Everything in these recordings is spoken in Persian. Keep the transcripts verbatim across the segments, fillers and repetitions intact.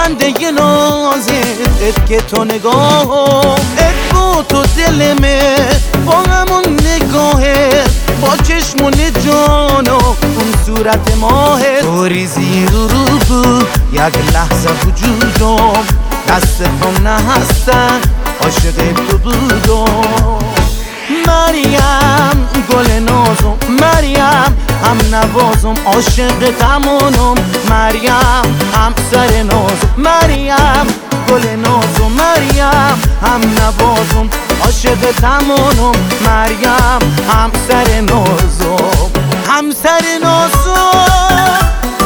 خنده نازت که تو نگاهم ات با تو دلمه با همون نگاهت با چشمون جان و اون صورت ماهت تو ریزی رو رو بود یک لحظه وجودم دست خم نهستن عاشق تو بودم مریم گل نازم مریم هم نوازم عاشق تمونم مریم هم سر نازم مریم گل نازم مریم هم نوازم عاشق تمونم مریم هم سر نازم هم سر نازم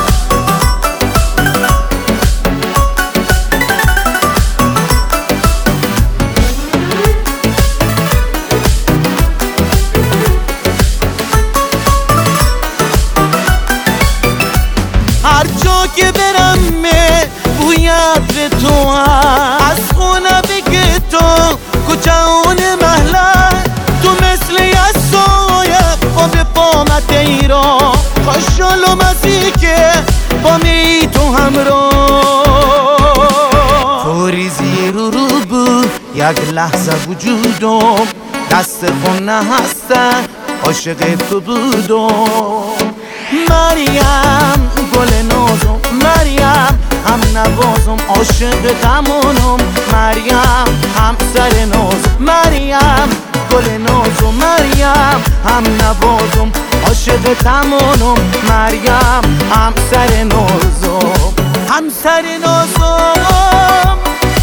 هر جا که برم می بوید تو هم از خونه بگه تو کچهان محله تو مثل یه سایه با به پامت ایران خوشحالم ازی که با می تو همراه تو ریزی رو رو بود یک لحظه وجودم دست خونه هستن عاشق تو بودم مریم گل نازم مریم هم نوازم عاشق تمونم مریم هم سر نازم مریم گل نازم مریم هم نوازم عاشق تمونم مریم هم سر نازم هم سر نازم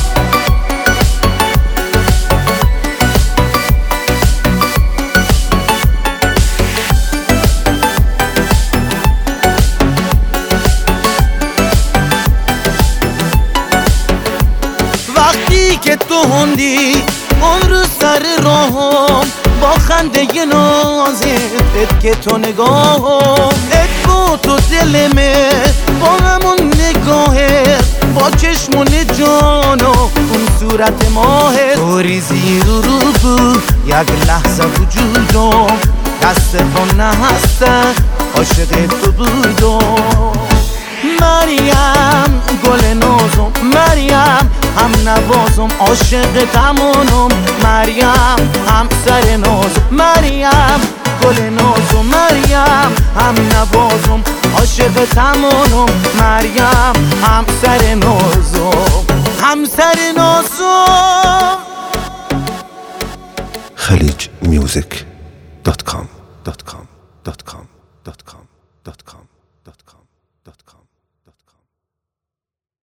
وقتی که تو هندی اون رو سر راهم با خنده نازت که تو نگاهم ات با تو دلمه با همون نگاهت با چشمون جان و اون صورت ماهت تو ریزی رو رو بود یک لحظه وجودم دست خم نهستن عاشق تو بودم مریم گل نازم مریم هم نوازم عاشق تمونم مریم هم سر نازم مریم گل نازم مریم هم نوازم عاشق تمونم مریم هم سر نازم هم سر نازم خلیج میوزیک دات کام